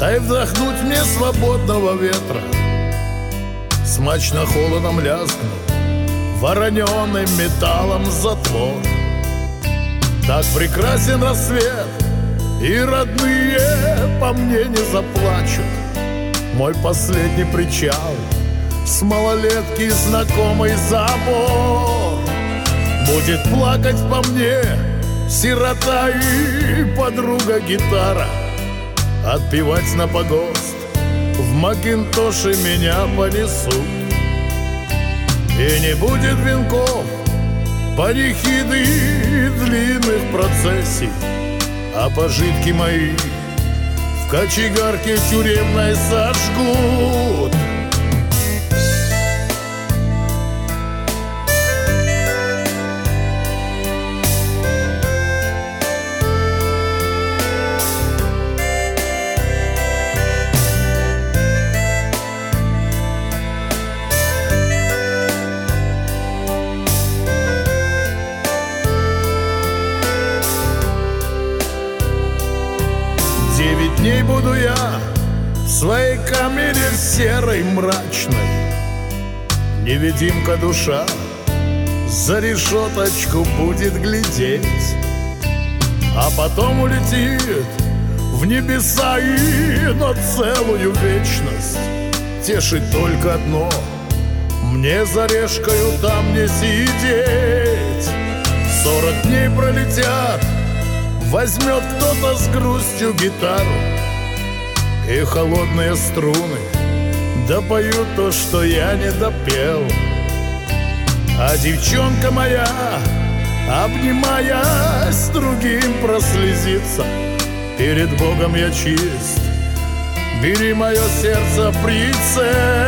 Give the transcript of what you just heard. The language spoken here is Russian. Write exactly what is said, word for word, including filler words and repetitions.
Дай вдохнуть мне свободного ветра. Смачно холодом лязгнул вороненым металлом затвор. Так прекрасен рассвет, и родные по мне не заплачут. Мой последний причал с малолетки знакомый забор. Будет плакать по мне сирота и подруга гитара. Отпевать на погост в Макинтоше меня понесут. И не будет венков, панихиды и длинных процессий, а пожитки мои в кочегарке тюремной сожгут. Девять дней буду я в своей камере серой мрачной. Невидимка душа за решеточку будет глядеть, а потом улетит в небеса и на целую вечность. Тешит только одно: мне за решкою там не сидеть. Сорок дней пролетят, возьмет кто-то с грустью гитару, и холодные струны допоют то, что я не допел. А девчонка моя, обнимаясь с другим, прослезится. Перед Богом я чист, бери мое сердце в прицел.